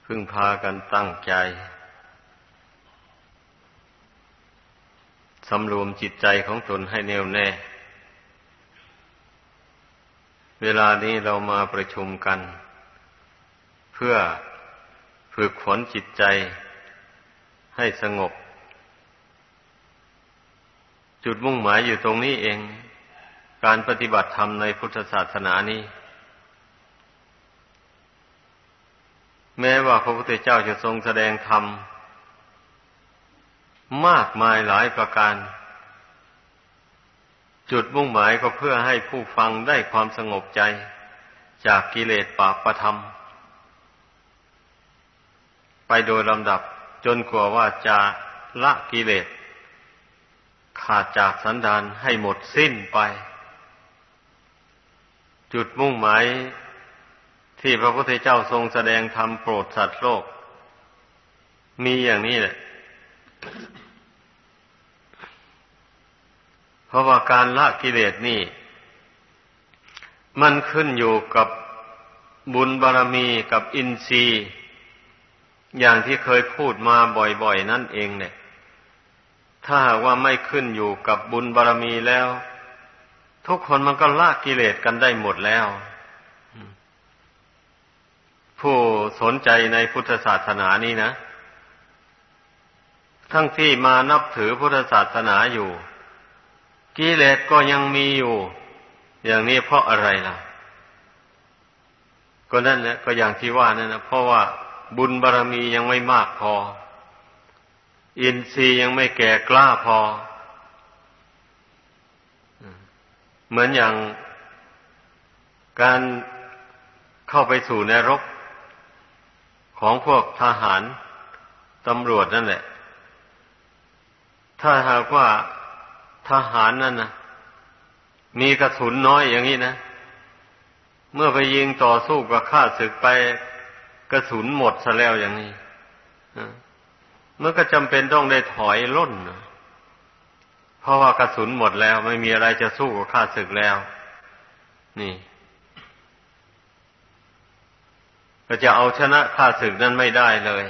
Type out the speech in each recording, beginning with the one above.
พึ่งพากันตั้งใจสำรวมจิตใจของตนให้แน่วแน่เวลานี้เรามาประชุมกันเพื่อฝึกฝนจิตใจให้สงบจุดมุ่งหมายอยู่ตรงนี้เองการปฏิบัติธรรมในพุทธศาสนานี้แม้ว่าพระพุทธเจ้าจะทรงแสดงธรรมมากมายหลายประการจุดมุ่งหมายก็เพื่อให้ผู้ฟังได้ความสงบใจจากกิเลสปาปธรรมไปโดยลำดับจนกว่าว่าจะละกิเลสขาดจากสันดานให้หมดสิ้นไปจุดมุ่งหมายที่พระพุทธเจ้าทรงแสดงธรรมโปรดสัตว์โลกมีอย่างนี้แหละเพราะว่าการละกิเลสนี่มันขึ้นอยู่กับบุญบารมีกับอินทรีย์อย่างที่เคยพูดมาบ่อยๆนั่นเองเนี่ยถ้าหากว่าไม่ขึ้นอยู่กับบุญบารมีแล้วทุกคนมันก็ละกิเลสกันได้หมดแล้วผู้สนใจในพุทธศาสนานี้นะทั้งที่มานับถือพุทธศาสนาอยู่กิเลสก็ยังมีอยู่อย่างนี้เพราะอะไรล่ะก็นั่นแหละก็อย่างที่ว่านั่นนะเพราะว่าบุญบารมียังไม่มากพออินทรีย์ยังไม่แก่กล้าพอเหมือนอย่างการเข้าไปสู่นรกของพวกทหารตำรวจนั่นแหละถ้าหากว่าทหารนั่นนะมีกระสุนน้อยอย่างนี้นะเมื่อไปยิงต่อสู้กับข้าศึกไปกระสุนหมดซะแล้วอย่างนี้เมื่อก็จำเป็นต้องได้ถอยร่นเพราะว่ากระสุนหมดแล้วไม่มีอะไรจะสู้กับข้าศึกแล้วนี่ก็จะเอาชนะข้าศึกนั้นไม่ได้เลย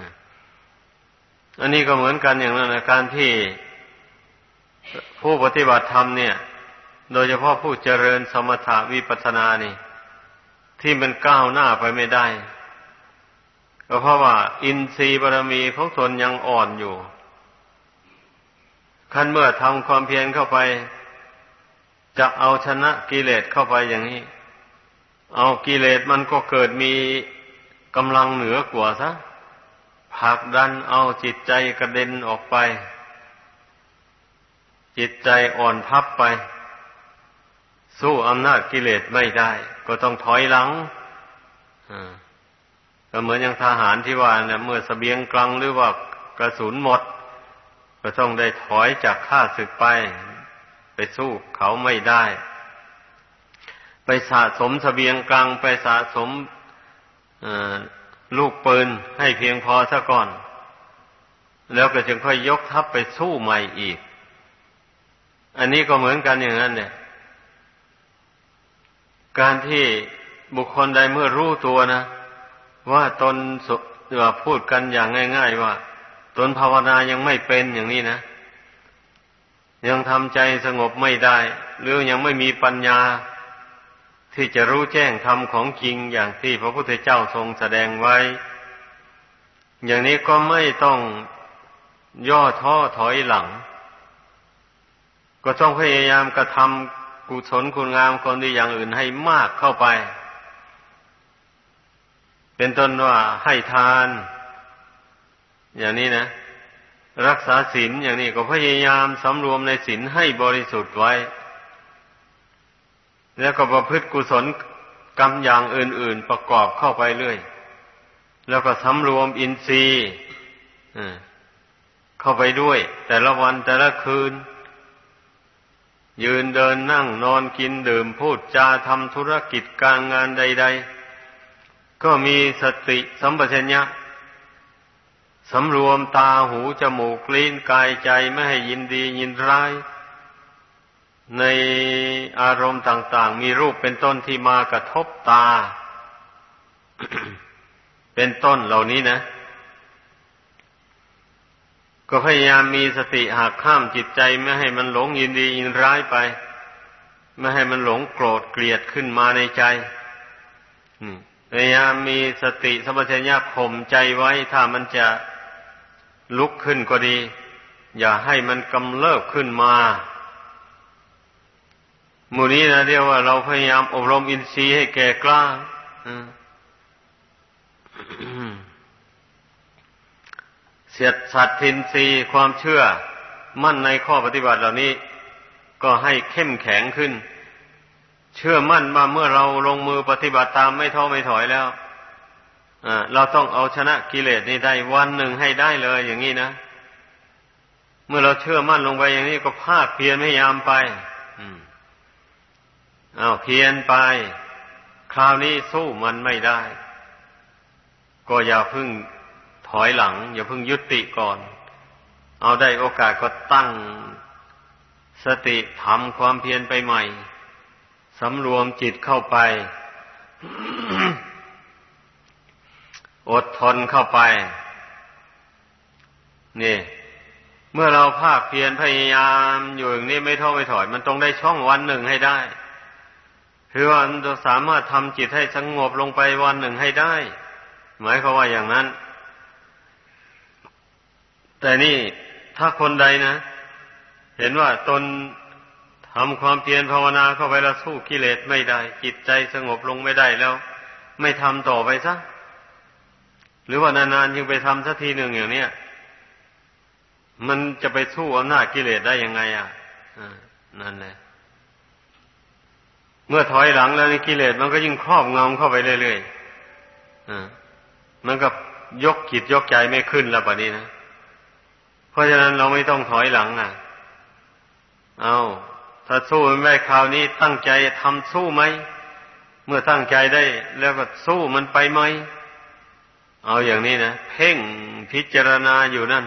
อันนี้ก็เหมือนกันอย่างนั้นนะการที่ผู้ปฏิบัติธรรมเนี่ยโดยเฉพาะผู้เจริญสมถะวิปัสสนานี่ที่มันก้าวหน้าไปไม่ได้ก็เพราะว่าอินทรีย์บารมีของตนยังอ่อนอยู่คันเมื่อทำความเพียรเข้าไปจะเอาชนะกิเลสเข้าไปอย่างนี้เอากิเลสมันก็เกิดมีกำลังเหนือกว่าซะผลักดันเอาจิตใจกระเด็นออกไปจิตใจอ่อนพับไปสู้อำนาจกิเลสไม่ได้ก็ต้องถอยหลังก็เหมือนอย่างทหารที่ว่าเนี่ยเมื่อเสบียงกลังหรือว่ากระสุนหมดก็ต้องได้ถอยจากข้าศึกไปสู้เขาไม่ได้ไปสะสมเสบียงกลางไปสะสมลูกปืนให้เพียงพอซะก่อนแล้วก็จึงค่อยยกทัพไปสู้ใหม่อีกอันนี้ก็เหมือนกันอย่างนั้นเนี่ยการที่บุคคลใดเมื่อรู้ตัวนะว่าตนพูดกันอย่างง่ายๆว่าตนภาวนายังไม่เป็นอย่างนี้นะยังทำใจสงบไม่ได้หรือยังไม่มีปัญญาที่จะรู้แจ้งธรรมของจริงอย่างที่พระพุทธเจ้าทรงแสดงไว้อย่างนี้ก็ไม่ต้องย่อท้อถอยหลังก็ต้องพยายามกระทำกุศลคุณงามความดีอย่างอื่นให้มากเข้าไปเป็นต้นว่าให้ทานอย่างนี้นะรักษาศีลอย่างนี้ก็พยายามสำรวมในศีลให้บริสุทธิ์ไว้แล้วก็ประพฤติกุศลกรรมอย่างอื่นๆประกอบเข้าไปเรื่อยแล้วก็สำรวมอินทรีย์เข้าไปด้วยแต่ละวันแต่ละคืนยืนเดินนั่งนอนกินดื่มพูดจาทำธุรกิจการงานใดๆก็มีสติสัมปชัญญะสำรวมตาหูจมูกลิ้นกายใจไม่ให้ยินดียินร้ายในอารมณ์ต่างๆมีรูปเป็นต้นที่มากระทบตาเป็นต้นเหล่านี้นะก็พยายามมีสติหักห้ามจิตใจไม่ให้มันหลงยินดียินร้ายไปไม่ให้มันหลงโกรธเกลียดขึ้นมาในใจพยายามมีสติสัมปชัญญะข่มใจไว้ถ้ามันจะลุกขึ้นก็ดีอย่าให้มันกำเริบขึ้นมาหมู่นี้นะเรียกว่าเราพยายามอบรมอินทรีย์ให้แก่กล้าเสียดสัตทินทรีย์ความเชื่อมั่นในข้อปฏิบัติเหล่านี้ก็ให้เข้มแข็งขึ้นเชื่อมั่นว่าเมื่อเราลงมือปฏิบัติตามไม่ท้อไม่ถอยแล้วเราต้องเอาชนะกิเลสนี้ได้วันหนึ่งให้ได้เลยอย่างนี้นะเมื่อเราเชื่อมั่นลงไปอย่างนี้ก็ภาคเพียรพยายามไปเพียรไปคราวนี้สู้มันไม่ได้ก็อย่าเพิ่งถอยหลังอย่าเพิ่งยุติก่อนเอาได้โอกาสก็ตั้งสติทำความเพียรไปใหม่สำรวมจิตเข้าไป อดทนเข้าไปนี่เมื่อเราภาคเพียรพยายามอยู่อย่างนี้ไม่ท้อไม่ถอยมันต้องได้ช่องวันหนึ่งให้ได้คือว่ามันจะสามารถทำจิตให้สงบลงไปวันหนึ่งให้ได้หมายความว่าอย่างนั้นแต่นี่ถ้าคนใดนะเห็นว่าตนทำความเพียรภาวนาเข้าไปแล้วสู้กิเลสไม่ได้จิตใจสงบลงไม่ได้แล้วไม่ทำต่อไปซะหรือว่านานๆยังไปทำสักทีหนึ่งอย่างเนี้ยมันจะไปสู้อำนาจกิเลสได้ยังไงนั่นแหละเมื่อถอยหลังแล้วนี่กิเลสมันก็ยิ่งครอบงำเข้าไปเรื่อยๆมันก็ยกจิตยกใจไม่ขึ้นแล้วบัดนี้นะเพราะฉะนั้นเราไม่ต้องถอยหลังถ้าสู้ไม่ได้คราวนี้ตั้งใจทำสู้ไหมเมื่อตั้งใจได้แล้วก็สู้มันไปไหมเอาอย่างนี้นะเพ่งพิจารณาอยู่นั่น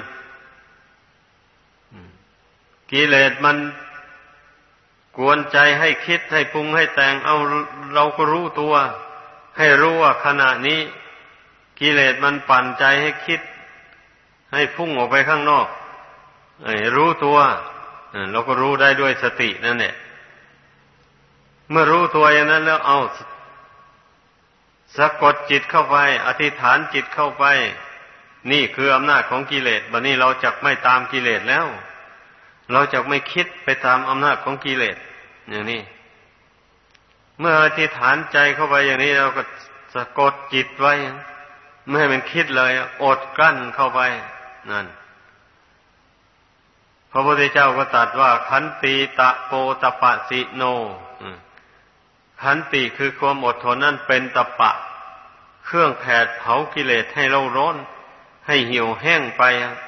กิเลสมันกวนใจให้คิดให้ปรุงให้แต่งเราก็รู้ตัวให้รู้ว่าขณะนี้กิเลสมันปั่นใจให้คิดให้พุ่งออกไปข้างนอกรู้ตัวเราก็รู้ได้ด้วยสตินั่นแหละเมื่อรู้ตัวอย่างนั้นแล้วสะกดจิตเข้าไปอธิษฐานจิตเข้าไปนี่คืออำนาจของกิเลสบัดนี้เราจักไม่ตามกิเลสแล้วเราจักไม่คิดไปตามอำนาจของกิเลสอย่างนี้เมื่ออธิษฐานใจเข้าไปอย่างนี้เราก็สะกดจิตไว้ไม่ให้มันคิดเลยอดกลั้นเข้าไปนั่นพระพุทธเจ้าก็ตรัสว่าขันติตะโปตปะสิโนขันติคือความอดทนนั่นเป็นตปะเครื่องแผดเผากิเลสให้เราร้อนให้เหี่ยวแห้งไป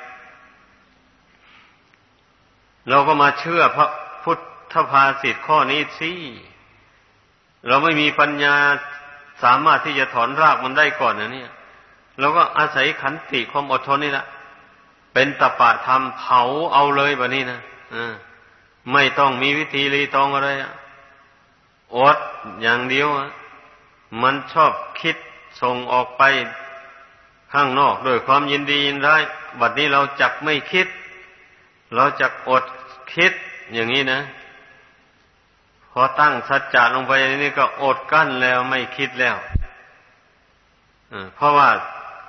เราก็มาเชื่อพระพุทธภาษิตข้อนี้สิเราไม่มีปัญญาสามารถที่จะถอนรากมันได้ก่อนนะเนี่ยเราก็อาศัยขันติความอดทนนี่แหละเป็นตปะธรรมเผาเอาเลยแบบนี้นะไม่ต้องมีวิธีรีตองอะไรอดอย่างเดียวมันชอบคิดส่งออกไปข้างนอกด้วยความยินดียินร้ายบัดนี้เราจักไม่คิดเราจักอดคิดอย่างนี้นะพอตั้งสัจจะลงไปนี่ก็อดกั้นแล้วไม่คิดแล้วเพราะว่า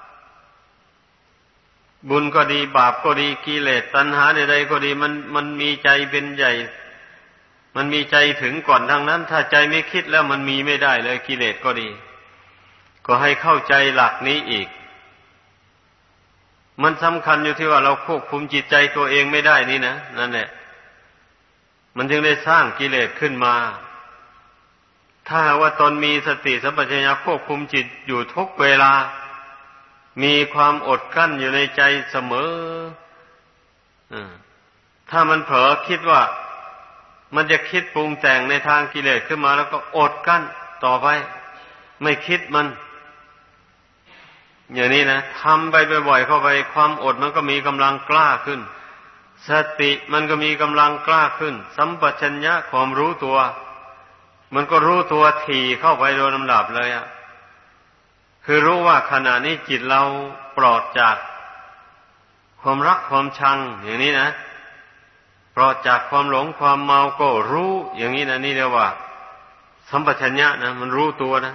บุญก็ดีบาปก็ดีกิเลสตัณหาใดๆก็ดีมันมีใจเป็นใหญ่มันมีใจถึงก่อนทั้งนั้นถ้าใจไม่คิดแล้วมันมีไม่ได้เลยกิเลสก็ดีก็ให้เข้าใจหลักนี้อีกมันสำคัญอยู่ที่ว่าเราควบคุมจิตใจตัวเองไม่ได้นี่นะนั่นแหละมันจึงได้สร้างกิเลสขึ้นมาถ้าว่าตนมีสติสัมปชัญญะควบคุมจิตอยู่ทุกเวลามีความอดกลั้นอยู่ในใจเสมอถ้ามันเผลอคิดว่ามันจะคิดปรุงแต่งในทางกิเลสขึ้นมาแล้วก็อดกลั้นต่อไปไม่คิดมันอย่างนี้นะทำไปบ่อยๆเข้าไปความอดมันก็มีกำลังกล้าขึ้นสติมันก็มีกำลังกล้าขึ้นสัมปชัญญะความรู้ตัวมันก็รู้ตัวถี่เข้าไปโดยลำดับเลยคืคือรู้ว่าขณะนี้จิตเราปลอดจากความรักความชังอย่างนี้นะปลอดจากความหลงความเมาก็รู้อย่างนี้นะนี่เรียกว่าสัมปชัญญะนะมันรู้ตัวนะ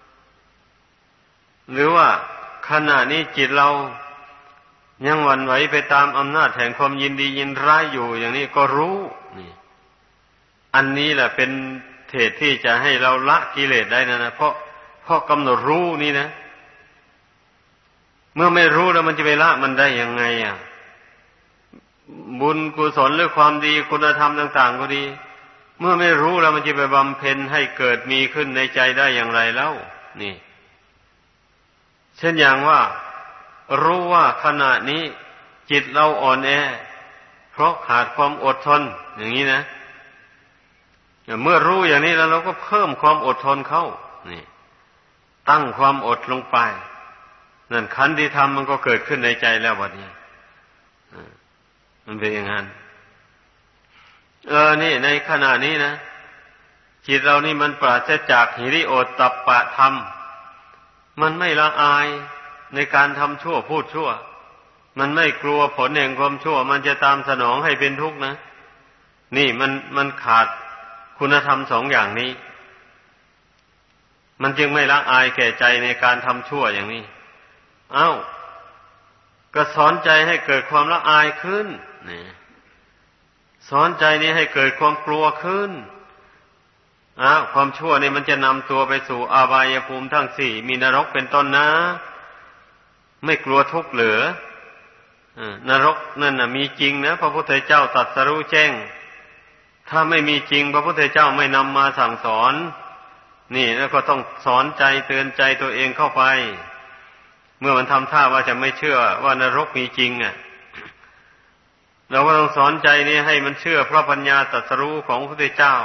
หรือว่าขณะนี้จิตเรายังหวั่นไหวไปตามอำนาจแห่งความยินดียินร้ายอยู่อย่างนี้ก็รู้นี่อันนี้แหละเป็นเหตุที่จะให้เราละกิเลสได้นะเพราะกำหนดรู้นี่นะเมื่อไม่รู้แล้วมันจะไปละมันได้ยังไงอ่ะบุญกุศลหรือความดีคุณธรรมต่างๆก็ดีเมื่อไม่รู้แล้วมันจะไปบำเพ็ญให้เกิดมีขึ้นในใจได้อย่างไรแล้วนี่เช่นอย่างว่ารู้ว่าขณะนี้จิตเราอ่อนแอเพราะขาดความอดทนอย่างนี้นะเมื่อรู้อย่างนี้แล้วเราก็เพิ่มความอดทนเข้านี่ตั้งความอดลงไปนั่นขันติธรรมมันก็เกิดขึ้นในใจแล้ววันนี้มันเป็นอย่างนั้นนี่ในขณะนี้นะจิตเรานี่มันปราศจากหิริโอตตัปปะธรรมมันไม่ละอายในการทำชั่วพูดชั่วมันไม่กลัวผลแห่งความชั่วมันจะตามสนองให้เป็นทุกข์นะนี่มันขาดคุณธรรมสองอย่างนี้มันจึงไม่ละอายแก่ใจในการทำชั่วอย่างนี้ก็สอนใจให้เกิดความละอายขึ้นนี่สอนใจนี้ให้เกิดความกลัวขึ้นความชั่วนี่มันจะนำตัวไปสู่อบายภูมิทั้งสี่มีนรกเป็นต้นนะไม่กลัวทุกข์เหลือนรกนั่นน่ะมีจริงนะพระพุทธเจ้าตรัสรู้แจ้งถ้าไม่มีจริงพระพุทธเจ้าไม่นำมาสั่งสอนนี่แล้วก็ต้องสอนใจเตือนใจตัวเองเข้าไปเมื่อมันทำท่าว่าจะไม่เชื่อว่านรกมีจริงเราก็ต้องสอนใจนี้ให้มันเชื่อเพราะปัญญาตรัสรู้ของพระพุทธเจ้า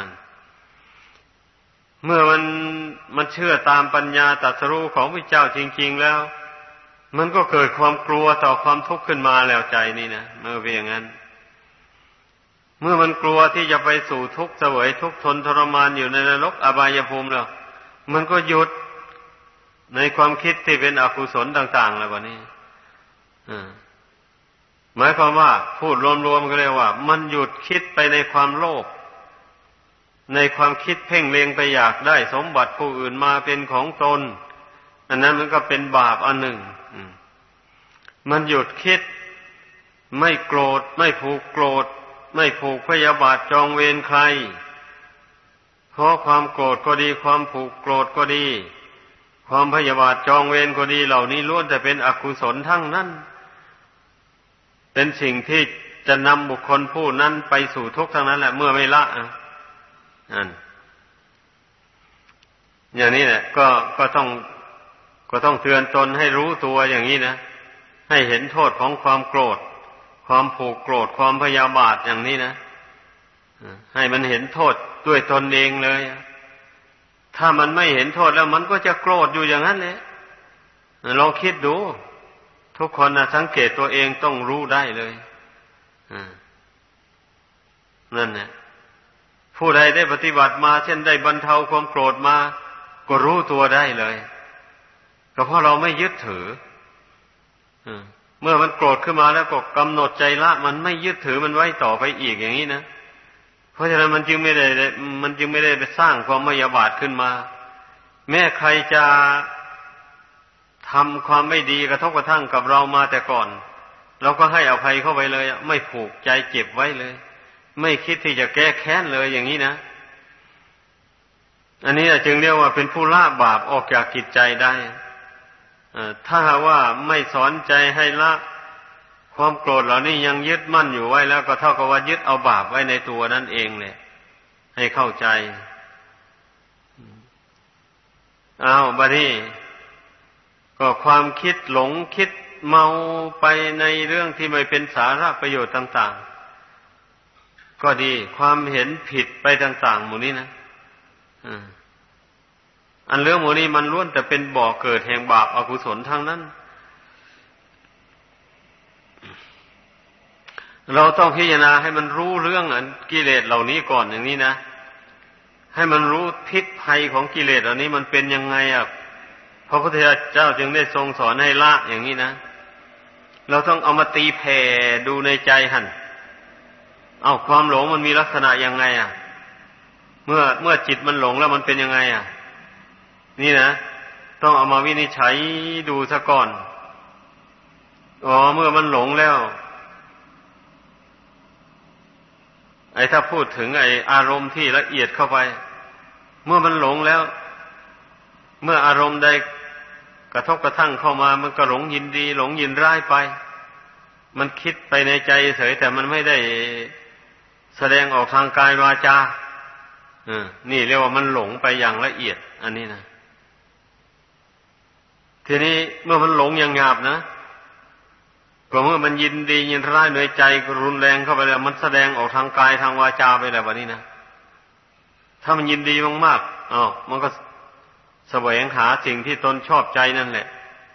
เมื่อมันเชื่อตามปัญญาตรัสรู้ของพระเจ้าจริงๆแล้วมันก็เกิดความกลัวต่อความทุกข์ขึ้นมาแล้วใจนี่นะเมื่อเป็นอย่างนั้นเมื่อมันกลัวที่จะไปสู่ทุกข์เสวยทุกข์ทนทรมานอยู่ในนรกอบายภูมิแล้วมันก็หยุดในความคิดที่เป็นอกุศลต่างๆแล้ววะนี่หมายความว่าพูดรวมๆก็เรียกว่ามันหยุดคิดไปในความโลภในความคิดเพ่งเล็งไปอยากได้สมบัติผู้อื่นมาเป็นของตนอันนั้นมันก็เป็นบาปอันหนึ่งมันหยุดคิดไม่โกรธไม่ผูกโกรธไม่ผูกพยาบาทจองเวรใครเพราะความโกรธก็ดีความผูกโกรธก็ดีความพยาบาทจองเวรก็ดีเหล่านี้ล้วนแต่เป็นอกุศลทั้งนั้นเป็นสิ่งที่จะนำบุคคลผู้นั้นไปสู่ทุกข์ทั้งนั้นแหละเมื่อไม่ละอย่างนี้แหละก็ต้องเตือนตนให้รู้ตัวอย่างนี้นะให้เห็นโทษของความโกรธความผูกโกรธความพยาบาทอย่างนี้นะให้มันเห็นโทษด้วยตนเองเลยถ้ามันไม่เห็นโทษแล้วมันก็จะโกรธอยู่อย่างนั้นแหละลองคิดดูทุกคนนะสังเกตตัวเองต้องรู้ได้เลยนั่นแหละผู้ใดได้ปฏิบัติมาเช่นได้บรรเทาความโกรธมาก็รู้ตัวได้เลยก็เพราะเราไม่ยึดถือเมื่อมันโกรธขึ้นมาแล้วก็กำหนดใจละมันไม่ยึดถือมันไว้ต่อไปอีกอย่างนี้นะเพราะฉะนั้นมันจึงไม่ได้ไปสร้างความพยาบาทขึ้นมาแม้ใครจะทำความไม่ดีกระทบกระทั่งกับเรามาแต่ก่อนเราก็ให้อภัยเข้าไปเลยไม่ผูกใจเจ็บไว้เลยไม่คิดที่จะแก้แค้นเลยอย่างนี้นะอันนี้จึงเรียกว่าเป็นผู้ละบาปออกจากจิตใจได้ถ้าหากว่าไม่สอนใจให้ละความโกรธเหล่านี้ยังยึดมั่นอยู่ไว้แล้วก็เท่ากับว่ายึดเอาบาปไว้ในตัวนั่นเองเลยให้เข้าใจบัดนี้ก็ความคิดหลงคิดเมาไปในเรื่องที่ไม่เป็นสาระประโยชน์ต่างๆก็ดีความเห็นผิดไปต่างๆหมู่นี้นะอันเรื่องหมู่นี้มันล้วนแต่เป็นบ่อเกิดแห่งบาปอกุศลทั้งนั้นเราต้องพิจารณาให้มันรู้เรื่องกิเลสเหล่านี้ก่อนอย่างนี้นะให้มันรู้พิษภัยของกิเลสเหล่านี้มันเป็นยังไงพระพุทธเจ้าจึงได้ทรงสอนให้ละอย่างนี้นะเราต้องเอามาตีแผ่ดูในใจหั่นเอาความหลงมันมีลักษณะยังไงอ่ะเมื่อจิตมันหลงแล้วมันเป็นยังไงอ่ะนี่นะต้องเอามาวินิจฉัยดูซะก่อนเมื่อมันหลงแล้วถ้าพูดถึงอารมณ์ที่ละเอียดเข้าไปเมื่อมันหลงแล้วเมื่ออารมณ์ใดกระทบกระทั่งเข้ามามันก็หลงยินดีหลงยินร้ายไปมันคิดไปในใจเฉยแต่มันไม่ได้แสดงออกทางกายวาจานี่เรียกว่ามันหลงไปอย่างละเอียดอันนี้นะทีนี้เมื่อมันหลงอย่างหยาบนะก็เมื่อมันยินดียินร้ายในใจก็รุนแรงเข้าไปแล้วมันแสดงออกทางกายทางวาจาไปแล้ววันนี้นะถ้ามันยินดีมากๆมันก็แสวงหาสิ่งที่ตนชอบใจนั่นแหละ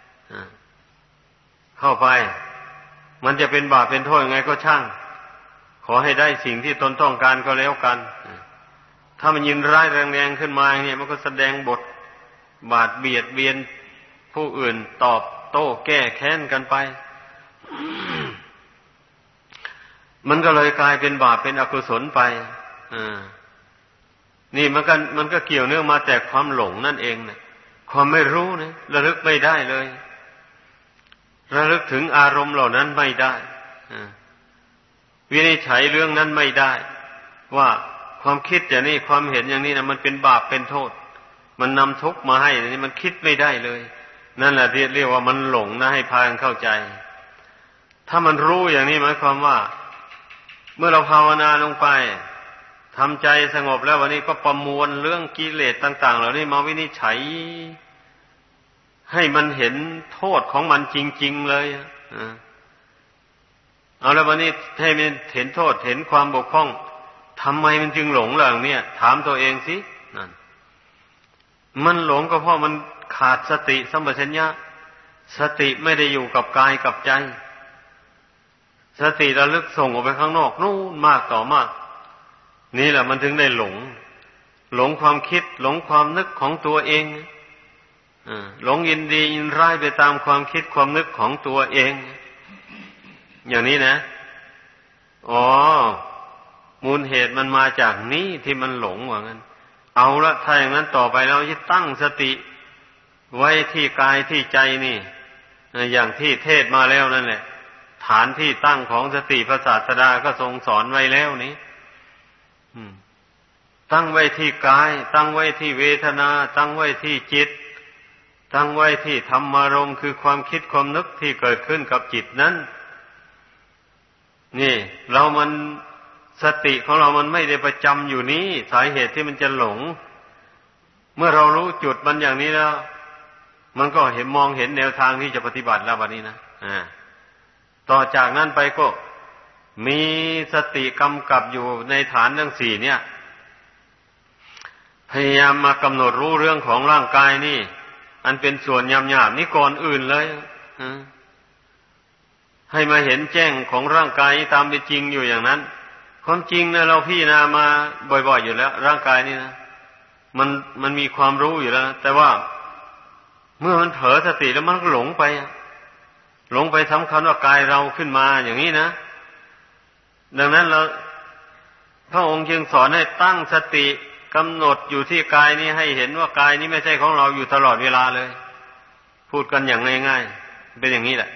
เข้าไปมันจะเป็นบาปเป็นโทษยังไงก็ช่างขอให้ได้สิ่งที่ตนต้องการก็แล้วกันถ้ามันยินร้ายแรงๆขึ้นมาเนี่ยมันก็แสดงบทบาทเบียดเบียนผู้อื่นตอบโต้แก้แค้นกันไปมันก็เลยกลายเป็นบาปเป็นอกุศลไปนี่มันก็เกี่ยวเนื่องมาจากความหลงนั่นเองนะความไม่รู้นะระลึกไม่ได้เลยระลึกถึงอารมณ์เหล่านั้นไม่ได้วินิจฉัยเรื่องนั้นไม่ได้ว่าความคิดอย่างนี้ความเห็นอย่างนี้นะมันเป็นบาปเป็นโทษมันนำทุกข์มาให้นี่มันคิดไม่ได้เลยนั่นแหละเรียกว่ามันหลงนะให้พากันเข้าใจถ้ามันรู้อย่างนี้หมายความว่าเมื่อเราภาวนาลงไปทำใจสงบแล้ววันนี้ก็ประมวลเรื่องกิเลสต่างๆเหล่านี้มาวินิจฉัยให้มันเห็นโทษของมันจริงๆเลยเอาแล้ววันนี้ให้มันเห็นโทษเห็นความบกพร่องทำไมมันจึงหลงเหล่านี้ถามตัวเองสินั่นมันหลงก็เพราะมันขาดสติสัมปชัญญะสติไม่ได้อยู่กับกายกับใจสติระลึกส่งออกไปข้างนอกนู่นมากต่อมากนี่แหละมันถึงได้หลงความคิดหลงความนึกของตัวเองหลงยินดียินร้ายไปตามความคิดความนึกของตัวเองอย่างนี้นะมูลเหตุมันมาจากนี้ที่มันหลงว่างั้นเอาละถ้าอย่างนั้นต่อไปเราจะตั้งสติไว้ที่กายที่ใจนี่อย่างที่เทศมาแล้วนั่นแหละฐานที่ตั้งของสติพระศาสดาก็ทรงสอนไว้แล้วนี้ตั้งไว้ที่กายตั้งไว้ที่เวทนาตั้งไว้ที่จิตตั้งไว้ที่ธรรมารมณ์คือความคิดความนึกที่เกิดขึ้นกับจิตนั้นนี่มันสติของเรามันไม่ได้ประจำอยู่นี้สาเหตุที่มันจะหลงเมื่อเรารู้จุดมันอย่างนี้แล้วมันก็มองเห็นแนวทางที่จะปฏิบัติแล้ววันนี้นะต่อจากนั้นไปก็มีสติกำกับอยู่ในฐานทั้งสี่เนี่ยพยายามมากำหนดรู้เรื่องของร่างกายนี่อันเป็นส่วนหยาบๆนี่ก่อนอื่นเลยให้มาเห็นแจ้งของร่างกายตามเป็นจริงอยู่อย่างนั้นความจริงนะเราพิจารณามาบ่อยๆอยู่แล้วร่างกายนี่นะมันมีความรู้อยู่แล้วแต่ว่าเมื่อมันเผลอสติแล้วมันก็หลงไปสำคัญว่ากายเราขึ้นมาอย่างนี้นะดังนั้นพระองค์จึงสอนให้ตั้งสติกำหนดอยู่ที่กายนี้ให้เห็นว่ากายนี้ไม่ใช่ของเราอยู่ตลอดเวลาเลยพูดกันอย่างง่ายๆเป็นอย่างนี้แหละ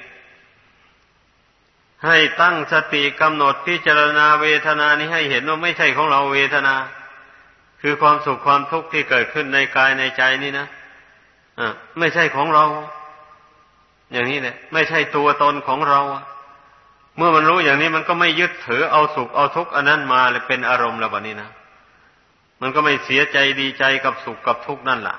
ให้ตั้งสติกำหนดพิจารณาเวทนานี้ให้เห็นว่าไม่ใช่ของเราเวทนาคือความสุขความทุกข์ที่เกิดขึ้นในกายในใจนี่นะไม่ใช่ของเราอย่างนี้แหละไม่ใช่ตัวตนของเราเมื่อมันรู้อย่างนี้มันก็ไม่ยึดถือเอาสุขเอาทุกข์อันนั้นมาเลยเป็นอารมณ์แล้วบัดนี้นะมันก็ไม่เสียใจดีใจกับสุขกับทุกข์นั่นล่ะ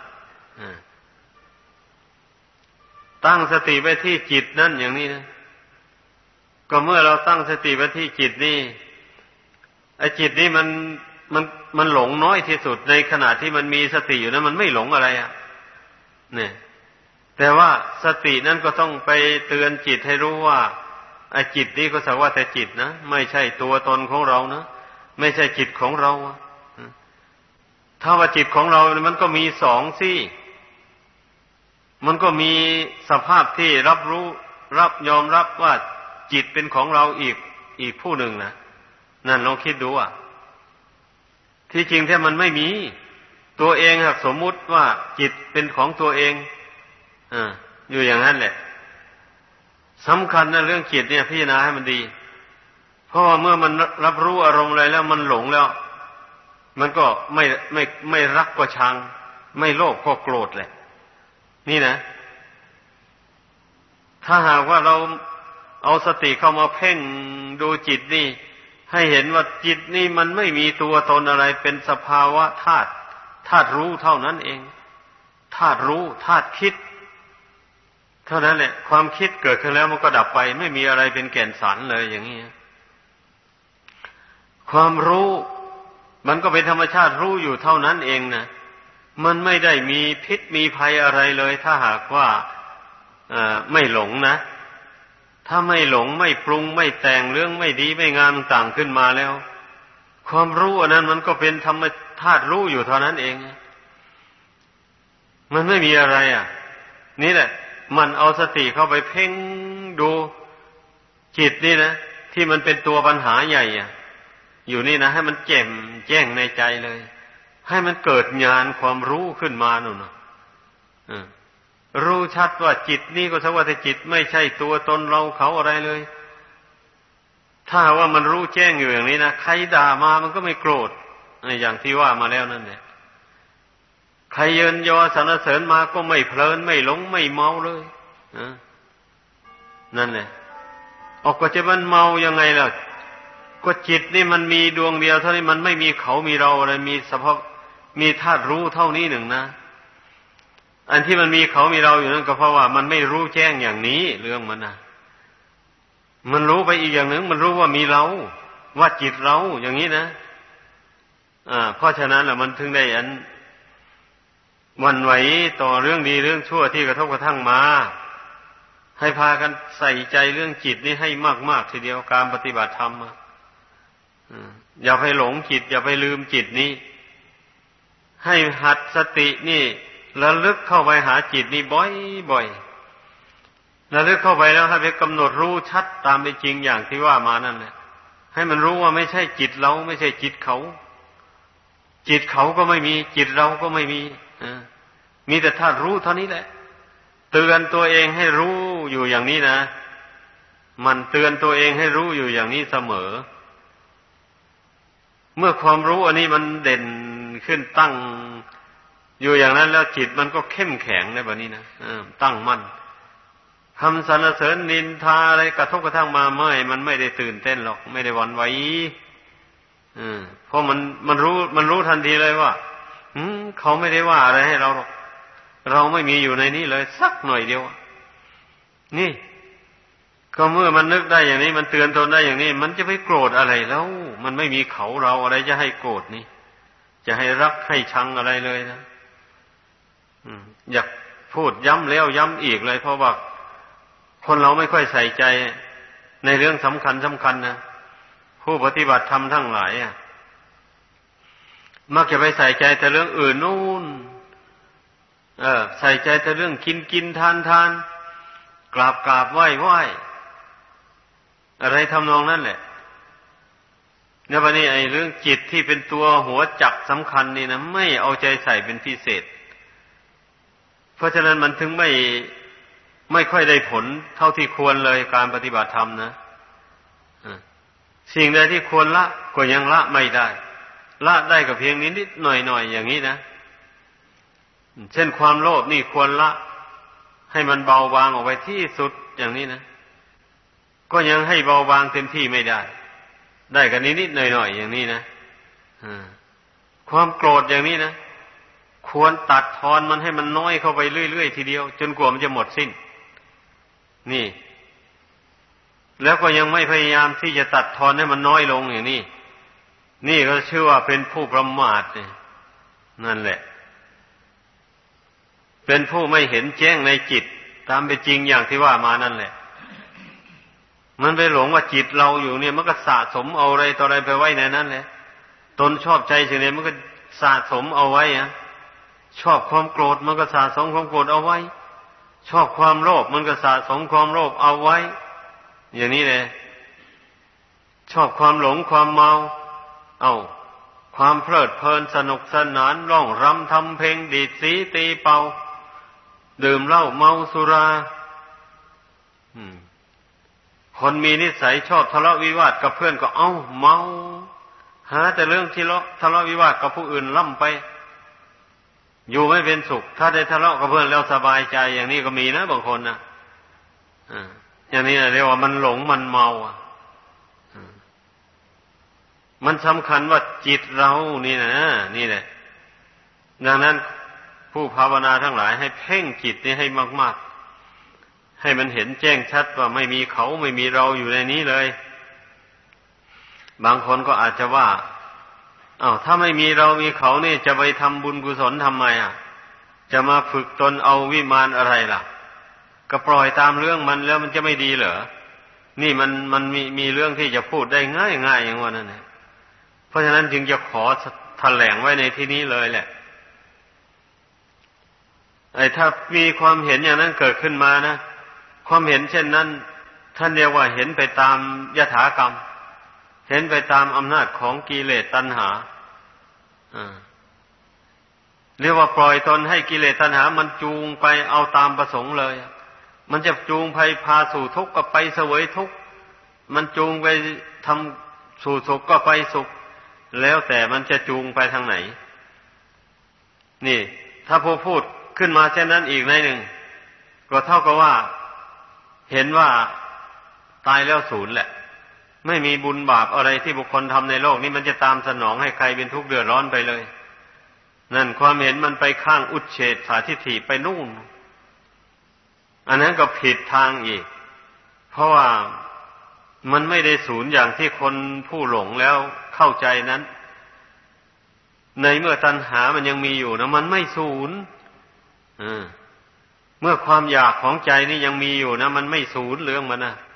ตั้งสติไว้ที่จิตนั่นอย่างนี้นะก็เมื่อเราตั้งสติไว้ที่จิตนี่ไอ้จิตนี่มันหลงน้อยที่สุดในขณะที่มันมีสติอยู่นั้นมันไม่หลงอะไรเนี่ยแต่ว่าสตินั้นก็ต้องไปเตือนจิตให้รู้ว่าไอ้จิตนี่ก็สักว่าแต่จิตนะไม่ใช่ตัวตนของเรานะไม่ใช่จิตของเราถ้าว่าจิตของเรามันก็มีสองซี่มันก็มีสภาพที่รับรู้ยอมรับว่าจิตเป็นของเราอีกผู้หนึ่งนะนั่นลองคิดดูอ่ะที่จริงแท้มันไม่มีตัวเองหากสมมุติว่าจิตเป็นของตัวเองอยู่อย่างนั้นแหละสำคัญนะเรื่องจิตเนี่ยพิจารณาให้มันดีเพราะว่าเมื่อมันรับรู้อารมณ์อะไรแล้วมันหลงแล้วมันก็ไม่รักก็ชังไม่โลภก็โกรธแหละนี่นะถ้าหากว่าเราเอาสติเข้ามาเพ่งดูจิตนี่ให้เห็นว่าจิตนี่มันไม่มีตัวตนอะไรเป็นสภาวะธาตุรู้เท่านั้นเองธาตุรู้ธาตุคิดเท่านั้นแหละความคิดเกิดขึ้นแล้วมันก็ดับไปไม่มีอะไรเป็นแก่นสารเลยอย่างนี้ความรู้มันก็เป็นธรรมชาติรู้อยู่เท่านั้นเองนะมันไม่ได้มีพิษมีภัยอะไรเลยถ้าหากว่าไม่หลงนะถ้าไม่หลงไม่ปรุงไม่แต่งเรื่องไม่ดีไม่งามต่างขึ้นมาแล้วความรู้อันนั้นมันก็เป็นธรรมชาติรู้อยู่เท่านั้นเองมันไม่มีอะไรนี่แหละมันเอาสติเข้าไปเพ่งดูจิตนี่นะที่มันเป็นตัวปัญหาใหญ่อยู่นี่นะให้มันแจ้งในใจเลยให้มันเกิดญาณความรู้ขึ้นมาหนูนะรู้ชัดว่าจิตนี่ก็สักว่าแต่จิตไม่ใช่ตัวตนเราเขาอะไรเลยถ้าว่ามันรู้แจ้งอยู่อย่างนี้นะใครด่ามามันก็ไม่โกรธอย่างที่ว่ามาแล้วนั่นแหละใครเยินยอสรรเสริญมาก็ไม่เพลินไม่หลงไม่เมาเลยนั่นแหละออกก็จะมันเมายังไงล่ะก็จิตนี่มันมีดวงเดียวเท่านี้มันไม่มีเขามีเราอะไรมีสภาพมีธาตุรู้เท่านี้หนึ่งนะอันที่มันมีเขามีเราอยู่นั่นก็เพราะว่ามันไม่รู้แจ้งอย่างนี้เรื่องมันนะมันรู้ไปอีกอย่างหนึ่งมันรู้ว่ามีเราว่าจิตเราอย่างนี้นะเพราะฉะนั้นแหละมันถึงได้หวั่นไหวต่อเรื่องดีเรื่องชั่วที่กระทบกระทั่งมาให้พากันใส่ใจเรื่องจิตนี่ให้มากๆทีเดียวการปฏิบัติธรรมอย่าไปหลงจิตอย่าไปลืมจิตนี้ให้หัดสตินี่ระลึกเข้าไปหาจิตนี่บ่อยๆระลึกเข้าไปแล้วให้ไปกำหนดรู้ชัดตามเป็นจริงอย่างที่ว่ามานั่นแหละให้มันรู้ว่าไม่ใช่จิตเราไม่ใช่จิตเขาจิตเขาก็ไม่มีจิตเราก็ไม่มีมีแต่ธาตุรู้เท่านี้แหละเตือนตัวเองให้รู้อยู่อย่างนี้นะมันเตือนตัวเองให้รู้อยู่อย่างนี้เสมอเมื่อความรู้อันนี้มันเด่นขึ้นตั้งอยู่อย่างนั้นแล้วจิตมันก็เข้มแข็งในแบบนี้นะตั้งมั่นคำสรรเสริญนินทาอะไรกระทบกระทั่งมามันไม่ได้ตื่นเต้นหรอกไม่ได้หวั่นไหวเพราะมันรู้ทันทีเลยว่าเขาไม่ได้ว่าอะไรให้เราหรอกเราไม่มีอยู่ในนี้เลยสักหน่อยเดียวนี่ก็เมื่อมันนึกได้อย่างนี้มันเตือนตนได้อย่างนี้มันจะไปโกรธอะไรแล้วมันไม่มีเขาเราอะไรจะให้โกรธนี่จะให้รักให้ชังอะไรเลยนะอยากพูดย้ำแล้วย้ำอีกเลยเพราะว่าคนเราไม่ค่อยใส่ใจในเรื่องสำคัญนะผู้ปฏิบัติธรรมทั้งหลายมักจะไปใส่ใจแต่เรื่องอื่นนู่นใส่ใจแต่เรื่องกินทานกราบไหว้อะไรทำนองนั้นแหละเนี่ยวันนี้ไอ้เรื่องจิตที่เป็นตัวหัวจักสำคัญนี่นะไม่เอาใจใส่เป็นพิเศษเพราะฉะนั้นมันถึงไม่ค่อยได้ผลเท่าที่ควรเลยการปฏิบัติธรรมนะสิ่งใดที่ควรละก็ยังละไม่ได้ละได้ก็เพียงนิดๆหน่อยๆอย่างนี้นะเช่นความโลภนี่ควรละให้มันเบาบางออกไปที่สุดอย่างนี้นะก็ยังให้เบาบางเต็มที่ไม่ได้กันนิดๆหน่อยๆอย่างนี้นะความโกรธอย่างนี้นะควรตัดทอนมันให้มันน้อยเข้าไปเรื่อยๆทีเดียวจนกว่ามันจะหมดสิ้นนี่แล้วก็ยังไม่พยายามที่จะตัดทอนให้มันน้อยลงอย่างนี้นี่ก็ชื่อว่าเป็นผู้ประมาทนั่นแหละเป็นผู้ไม่เห็นแจ้งในจิตตามเป็นจริงอย่างที่ว่ามานั่นแหละมันไปหลงว่าจิตเราอยู่เนี่ยมันก็สะสมเอาอะไรต่ออะไรไปไว้ในนั้นแหละตนชอบใจสิ่งนี้มันก็สะสมเอาไว้ชอบความโกรธมันก็สะสมความโกรธเอาไว้ชอบความโลภมันก็สะสมความโลภเอาไว้อย่างนี้เลยชอบความหลงความเมาเอาความเพลิดเพลินสนุกสนานร้องรำทำเพลงดีดสีตีเป่าดื่มเหล้าเมาสุราคนมีนิสัยชอบทะเลาะวิวาทกับเพื่อนก็เมาหาแต่เรื่องที่ทะเลาะวิวาทกับผู้อื่นล่ำไปอยู่ไม่เป็นสุขถ้าได้ทะเลาะกับเพื่อนแล้วสบายใจอย่างนี้ก็มีนะบางคนนะอย่างนี้เรียกว่ามันหลงมันเมามันสำคัญว่าจิตเรานี่นะนี่แหละดังนั้นผู้ภาวนาทั้งหลายให้เพ่งจิตนี้ให้มากๆให้มันเห็นแจ้งชัดว่าไม่มีเขาไม่มีเราอยู่ในนี้เลยบางคนก็อาจจะว่าถ้าไม่มีเรามีเขานี่จะไปทำบุญกุศลทำไมจะมาฝึกตนเอาวิมานอะไรล่ะก็ปล่อยตามเรื่องมันแล้วมันจะไม่ดีเหรอนี่มันมีเรื่องที่จะพูดได้ง่ายอย่างว่านั่นแหละเพราะฉะนั้นจึงจะขอแถลงไว้ในที่นี้เลยแหละถ้ามีความเห็นอย่างนั้นเกิดขึ้นมานะความเห็นเช่นนั้นท่านเรียกว่าเห็นไปตามยถากรรมเห็นไปตามอำนาจของกิเลสตัณหาเรียกว่าปล่อยตนให้กิเลสตัณหามันจูงไปเอาตามประสงค์เลยมันจะจูงไปพาสู่ทุกข์ก็ไปเสวยทุกข์มันจูงไปทำสู่สุขก็ไปสุขแล้วแต่มันจะจูงไปทางไหนนี่ถ้าผู้พูดขึ้นมาเช่นนั้นอีกในหนึ่งก็เท่ากับว่าเห็นว่าตายแล้วศูนย์แหละไม่มีบุญบาปอะไรที่บุคคลทำในโลกนี้มันจะตามสนองให้ใครเป็นทุกข์เดือดร้อนไปเลยนั่นความเห็นมันไปข้างอุเฉทสาทิฏฐิไปนู่นอันนั้นก็ผิดทางอีกเพราะว่ามันไม่ได้ศูนย์อย่างที่คนผู้หลงแล้วเข้าใจนั้นในเมื่อตัณหามันยังมีอยู่นะมันไม่ศูนย์เมื่อความอยากของใจนี่ยังมีอยู่นะมันไม่ศูนย์เรื่องมันนะ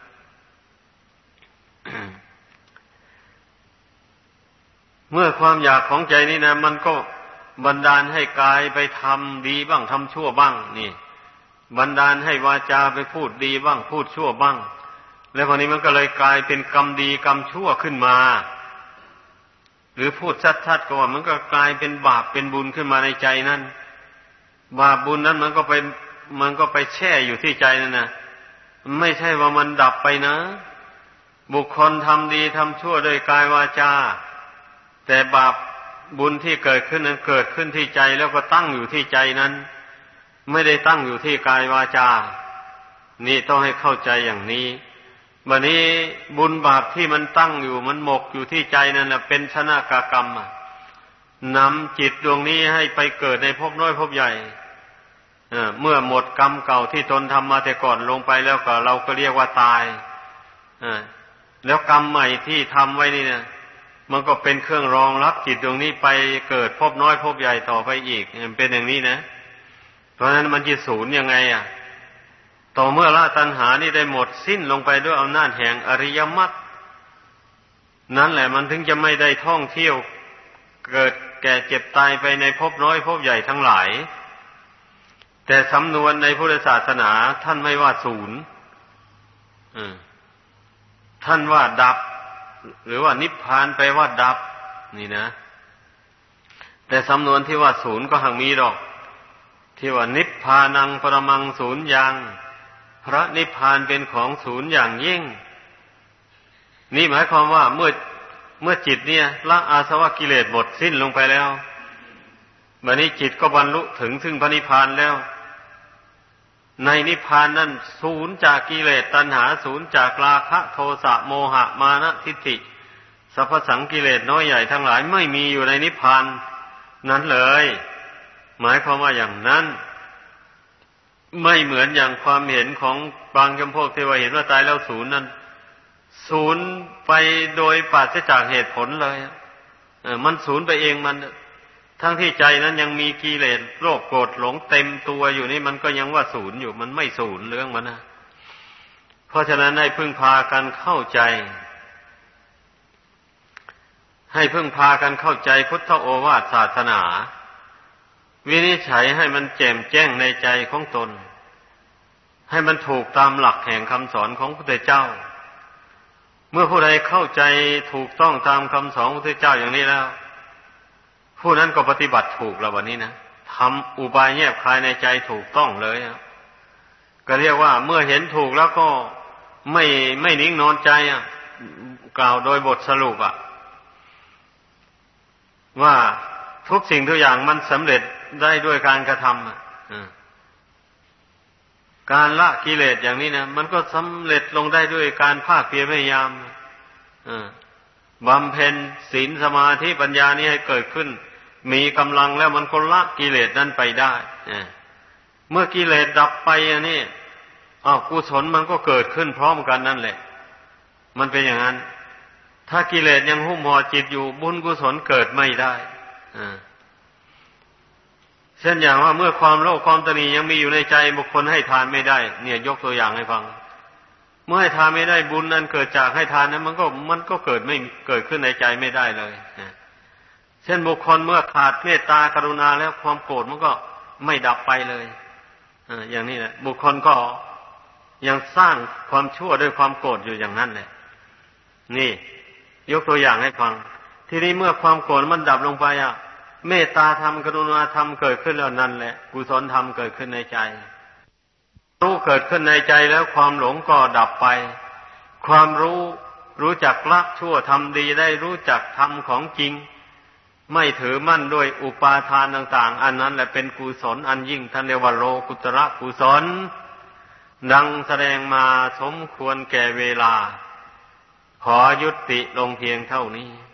เมื่อความอยากของใจนี่นะมันก็บันดาลให้กายไปทำดีบ้างทำชั่วบ้างนี่บันดาลให้วาจาไปพูดดีบ้างพูดชั่วบ้างแล้วพอนี้มันก็เลยกลายเป็นกรรมดีกรรมชั่วขึ้นมาหรือพูดชัดๆก็ว่ามันก็กลายเป็นบาปเป็นบุญขึ้นมาในใจนั้นบาปบุญนั้นมันก็ไปแช่อยู่ที่ใจนั่นนะไม่ใช่ว่ามันดับไปนะบุคคลทำดีทำชั่วโดยกายวาจาแต่บาปบุญที่เกิดขึ้นนั้นเกิดขึ้นที่ใจแล้วก็ตั้งอยู่ที่ใจนั้นไม่ได้ตั้งอยู่ที่กายวาจานี่ต้องให้เข้าใจอย่างนี้บัดนี้บุญบาปที่มันตั้งอยู่มันหมกอยู่ที่ใจนั่นน่ะเป็นชนะกกรรมนำจิตดวงนี้ให้ไปเกิดในภพน้อยภพใหญ่เมื่อหมดกรรมเก่าที่ตนทำมาแต่ก่อนลงไปแล้วก็เราก็เรียกว่าตายแล้วกรรมใหม่ที่ทำไว้นี่เนี่ยมันก็เป็นเครื่องรองรับจิตดวงนี้ไปเกิดภพน้อยภพใหญ่ต่อไปอีกเป็นอย่างนี้นะเพราะฉะนั้นมันจะสูญยังไงต่อเมื่อละตัณหานี่ได้หมดสิ้นลงไปด้วยอำนาจแห่งอริยมรรคนั่นแหละมันถึงจะไม่ได้ท่องเที่ยวเกิดแก่เจ็บตายไปในภพน้อยภพใหญ่ทั้งหลายแต่สำนวนในพุทธศาสนาท่านไม่ว่าศูนย์ท่านว่าดับหรือว่านิพพานไปว่าดับนี่นะแต่สำนวนที่ว่าศูนย์ก็หังมีดอกที่ว่านิพพานังปรมังศูนย์ยังพระนิพพานเป็นของศูนย์อย่างยิ่งนี่หมายความว่าเมื่อจิตเนี่ยละอาสวะกิเลสหมดสิ้นลงไปแล้วบัดนี้จิตก็บรรลุถึงซึ่งพระนิพพานแล้วในนิพพานนั้นศูนย์จากกิเลสตัณหาศูนย์จากราคะโทสะโมหะมานะทิฏฐิสรรพสังกิเลสน้อยใหญ่ทั้งหลายไม่มีอยู่ในนิพพานนั้นเลยหมายความว่าอย่างนั้นไม่เหมือนอย่างความเห็นของบางจำพวกที่ว่าเห็นว่าตายแล้วศูนย์นั้นศูนย์ไปโดยปราศจากเหตุผลเลยมันศูนย์ไปเองมันทั้งที่ใจนั้นยังมีกิเลสโลภโกรธหลงเต็มตัวอยู่นี่มันก็ยังว่าศูนย์อยู่มันไม่ศูนย์เรื่องมันนะเพราะฉะนั้นให้พึ่งพากันเข้าใจให้พึ่งพากันเข้าใจพุทธโอวาทศาสนาวินิจฉัยให้มันแจ่มแจ้งในใจของตนให้มันถูกตามหลักแห่งคำสอนของพระพุทธเจ้าเมื่อผู้ใดเข้าใจถูกต้องตามคำสอนของพระพุทธเจ้าอย่างนี้แล้วผู้นั้นก็ปฏิบัติถูกแล้ววันนี้นะทำอุบายแยบคายในใจถูกต้องเลยนะก็เรียกว่าเมื่อเห็นถูกแล้วก็ไม่นิ่งนอนใจกล่าวโดยบทสรุปว่าทุกสิ่งทุกอย่างมันสำเร็จได้ด้วยการกระทำการละกิเลสอย่างนี้นะมันก็สำเร็จลงได้ด้วยการภาคเพียรพยายามบำเพ็ญศีลสมาธิปัญญานี้ให้เกิดขึ้นมีกำลังแล้วมันก็ละกิเลสนั้นไปได้เมื่อกิเลสดับไปอันนี้กุศลมันก็เกิดขึ้นพร้อมกันนั่นแหละมันเป็นอย่างนั้นถ้ากิเลสยังหุ้มห่อจิตอยู่บุญกุศลเกิดไม่ได้เช่นอย่างว่าเมื่อความโลภความตณียังมีอยู่ในใจบุคคลให้ทานไม่ได้เนี่ยยกตัวอย่างให้ฟังเมื่อให้ทานไม่ได้บุญนั้นเกิดจากให้ทานนั้นมันก็เกิดขึ้นในใจไม่ได้เลยเช่นบุคคลเมื่อขาดเมตตากรุณาแล้วความโกรธมันก็ไม่ดับไปเลยอย่างนี้แหละบุคคลก็ยังสร้างความชั่วด้วยความโกรธอยู่อย่างนั้นแหละนี่ยกตัวอย่างให้ฟังทีนี้เมื่อความโกรธมันดับลงไปเมตตาธรรมกรุณาธรรมเกิดขึ้นแล้วนั่นแหละกุศลธรรมเกิดขึ้นในใจรู้เกิดขึ้นในใจแล้วความหลงก็ดับไปความรู้จักละชั่วทำดีได้รู้จักธรรมของจริงไม่ถือมั่นด้วยอุปาทานต่างๆอันนั้นแหละเป็นกุศลอันยิ่งท่านเรียกว่าโลกุตระกุศลดังแสดงมาสมควรแก่เวลาขอยุติลงเพียงเท่านี้